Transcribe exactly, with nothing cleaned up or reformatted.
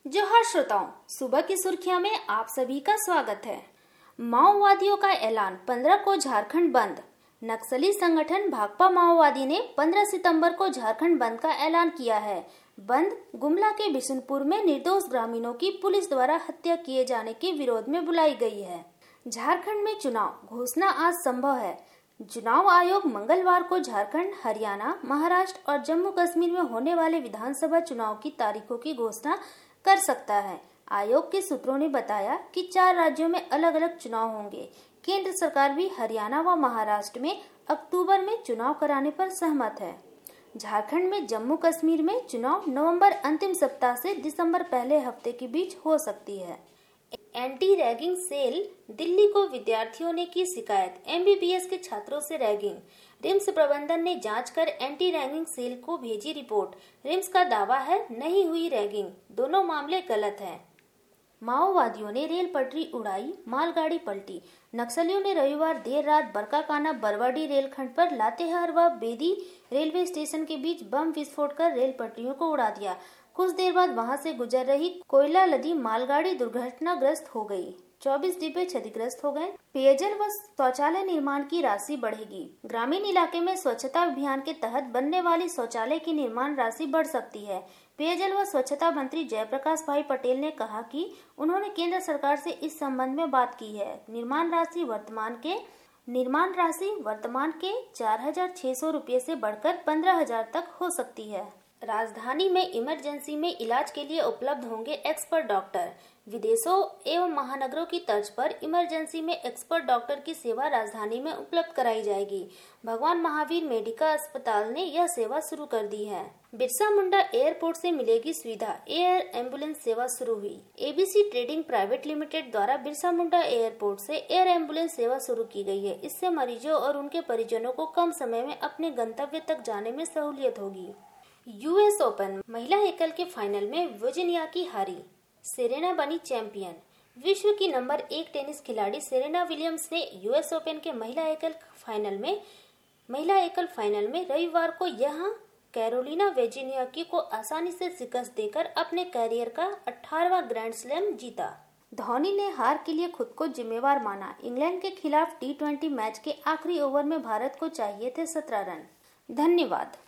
जोहार श्रोताओं, सुबह की सुर्खियां में आप सभी का स्वागत है। माओवादियों का ऐलान, पंद्रह को झारखंड बंद। नक्सली संगठन भाकपा माओवादी ने पंद्रह सितंबर को झारखंड बंद का ऐलान किया है। बंद गुमला के बिशुनपुर में निर्दोष ग्रामीणों की पुलिस द्वारा हत्या किए जाने के विरोध में बुलाई गई है। झारखंड में चुनाव घोषणा आज संभव है। चुनाव आयोग मंगलवार को झारखंड, हरियाणा, महाराष्ट्र और जम्मू कश्मीर में होने वाले विधानसभा चुनाव की तारीखों की घोषणा कर सकता है। आयोग के सूत्रों ने बताया कि चार राज्यों में अलग अलग चुनाव होंगे। केंद्र सरकार भी हरियाणा व महाराष्ट्र में अक्टूबर में चुनाव कराने पर सहमत है। झारखंड में जम्मू कश्मीर में चुनाव नवंबर अंतिम सप्ताह से दिसंबर पहले हफ्ते के बीच हो सकती है। एंटी रैगिंग सेल दिल्ली को विद्यार्थियों ने की शिकायत, एमबीबीएस के छात्रों से रैगिंग। रिम्स प्रबंधन ने जांच कर एंटी रैगिंग सेल को भेजी रिपोर्ट। रिम्स का दावा है नहीं हुई रैगिंग, दोनों मामले गलत हैं। माओवादियों ने रेल पटरी उड़ाई, मालगाड़ी पलटी। नक्सलियों ने रविवार देर रात बरकाकाना बरवाडी रेलखंड पर लातेहार व बेदी रेलवे स्टेशन के बीच बम विस्फोट कर रेल पटरियों को उड़ा दिया। कुछ देर बाद वहां से गुजर रही कोयला लदी मालगाड़ी दुर्घटनाग्रस्त हो गई। चौबीस डिब्बे क्षतिग्रस्त हो गए। पेयजल व शौचालय निर्माण की राशि बढ़ेगी। ग्रामीण इलाके में स्वच्छता अभियान के तहत बनने वाली शौचालय की निर्माण राशि बढ़ सकती है। पेयजल व स्वच्छता मंत्री जयप्रकाश भाई पटेल ने कहा कि उन्होंने केंद्र सरकार से इस संबंध में बात की है। निर्माण राशि वर्तमान के निर्माण राशि वर्तमान के चार हजार छह सौ रूपये से बढ़कर पंद्रह हजार तक हो सकती है। राजधानी में इमरजेंसी में इलाज के लिए उपलब्ध होंगे एक्सपर्ट डॉक्टर। विदेशों एवं महानगरों की तर्ज पर इमरजेंसी में एक्सपर्ट डॉक्टर की सेवा राजधानी में उपलब्ध कराई जाएगी। भगवान महावीर मेडिकल अस्पताल ने यह सेवा शुरू कर दी है। बिरसा मुंडा एयरपोर्ट से मिलेगी सुविधा, एयर एम्बुलेंस सेवा शुरू हुई। एबीसी ट्रेडिंग प्राइवेट लिमिटेड द्वारा बिरसा मुंडा एयरपोर्ट से एयर एम्बुलेंस सेवा शुरू की गई है। इससे मरीजों और उनके परिजनों को कम समय में अपने गंतव्य तक जाने में सहूलियत होगी। यूएस ओपन महिला एकल के फाइनल में वर्जीनिया की हारी, सेरेना बनी चैंपियन। विश्व की नंबर एक टेनिस खिलाड़ी सेरेना विलियम्स ने यूएस ओपन के महिला एकल फाइनल में महिला एकल फाइनल में रविवार को यहां कैरोलिना वर्जीनिया को आसानी से शिकस्त देकर अपने करियर का अठारहवां ग्रैंड स्लैम जीता। धोनी ने हार के लिए खुद को जिम्मेवार माना। इंग्लैंड के खिलाफ टी ट्वेंटी मैच के आखिरी ओवर में भारत को चाहिए थे सत्रह रन। धन्यवाद।